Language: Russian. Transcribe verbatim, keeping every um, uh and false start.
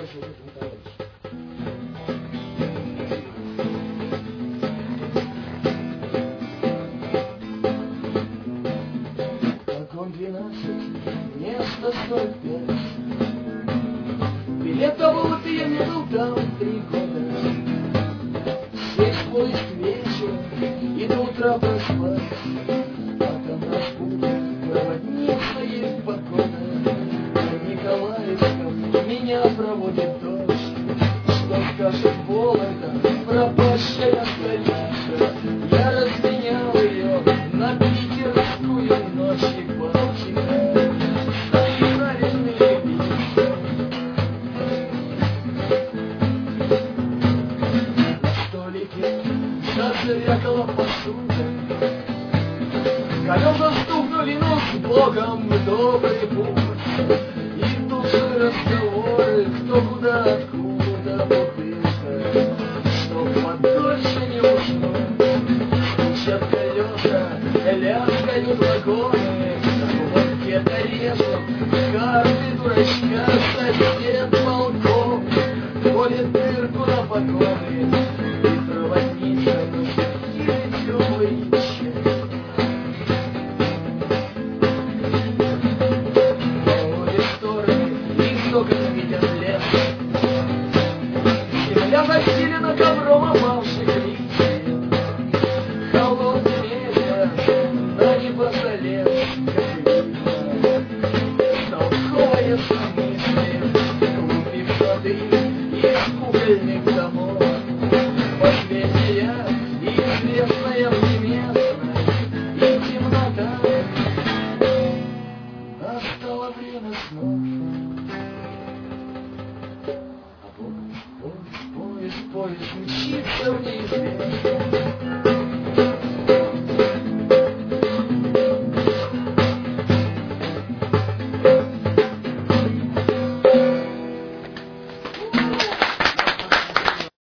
вот этому товарищу. Вагон двенадцать, место сорок пять. Билета вот я не был там три года. Сесть в поезд вечером и до утра проспать. А там нас будет проводница Евпокона. На Николаевском меня проводит дождь. Что скажет Вологда, пропащая столица? Я разменял ее на питерскую ночь и Балтика. Старинные лица. На столике зазвякала посуда. Колеса стукнули, но с Богом добрый путь. И тут же разговоры, кто куда, откуда, бутылка. Чтоб подольше не ушло, стучат колеса, лязгают вагоны. Вот где-то режут карты дурачка, сосед полковник ходит дырку на погоны. И проводница носит теплый чай. Земля застелена ковром опавших листьев. Холодный ветер на небо залез, как видно. Толковая мысли, глупик воды из кукольных домов. Последняя, известная всеместная и темнота. Настало время снов. Поезд, поезд, поезд мчится в неизвестность.